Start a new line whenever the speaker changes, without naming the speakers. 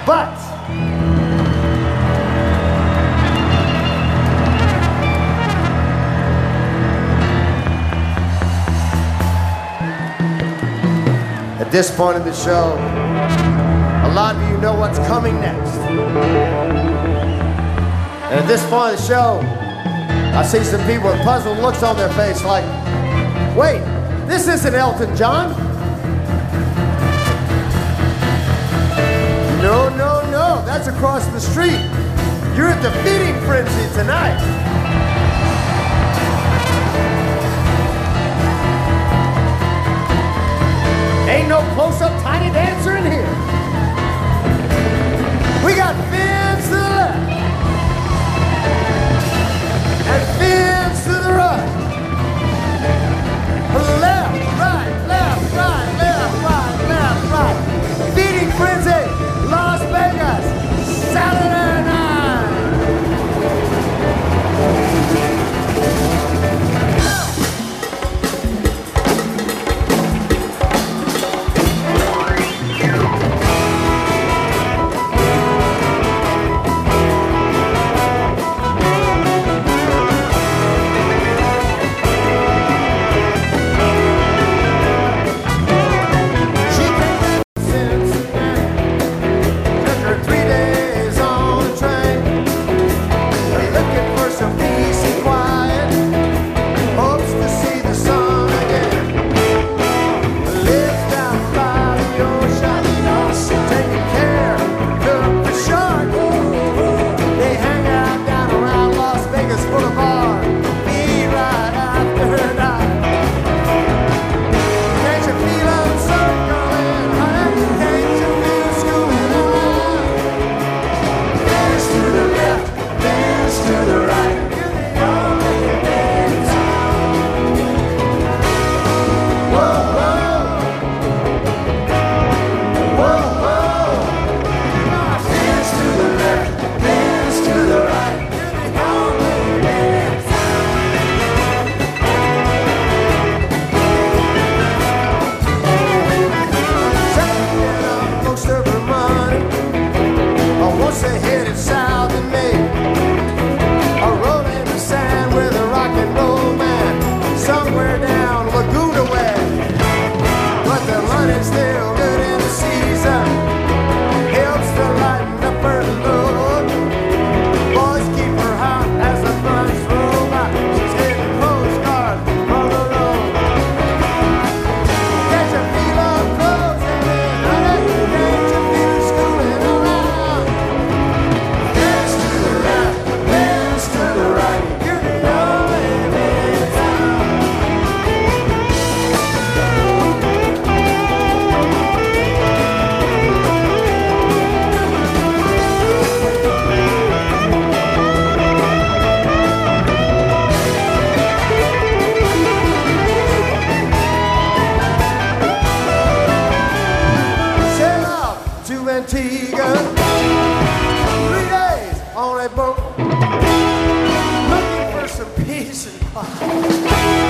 But at this point in the show, a lot of you know what's coming next. And at this point of the show, I see some people with puzzled looks on their face like, wait, this isn't Elton John. No, no, no, that's across the street. You're at the Feeding Frenzy tonight. Ain't no close-up tiny dancer in here. We got fins to the left and fins to the right. Left, right, left, right, left, right, left, right. Feeding Frenzy, Las Vegas, Saturday night. Antigua, 3 days on a boat, looking for some peace and quiet.